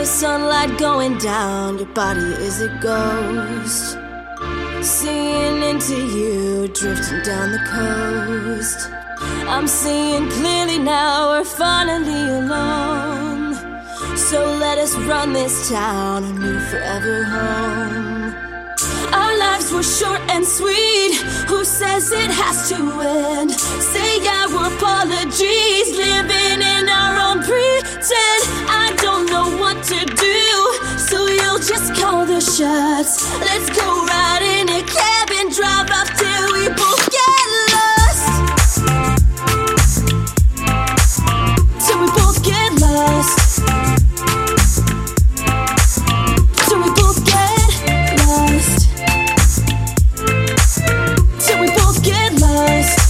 sunlight going down, your body is a ghost. Seeing into you, drifting down the coast. I'm seeing clearly now, we're finally alone. So let us run this town, a new forever home. Our lives were short and sweet, who says it has to end? Say our apologies, living in our own pretend. I don't know what to do, so you'll just call the shots. Let's go ride in a cab and drive off till we both get lost. Till we both get lost. Till we both get lost. Till we both get lost.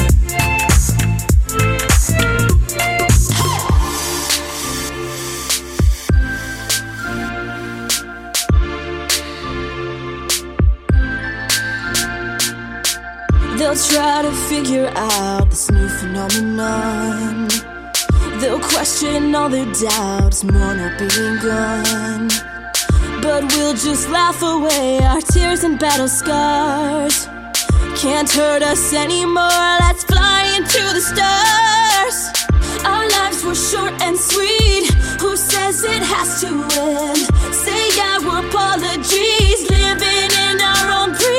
They'll try to figure out this new phenomenon. They'll question all their doubts, mourn our being gone. But we'll just laugh away our tears and battle scars. Can't hurt us anymore, let's fly into the stars. Our lives were short and sweet, who says it has to end? Say our apologies, living in our own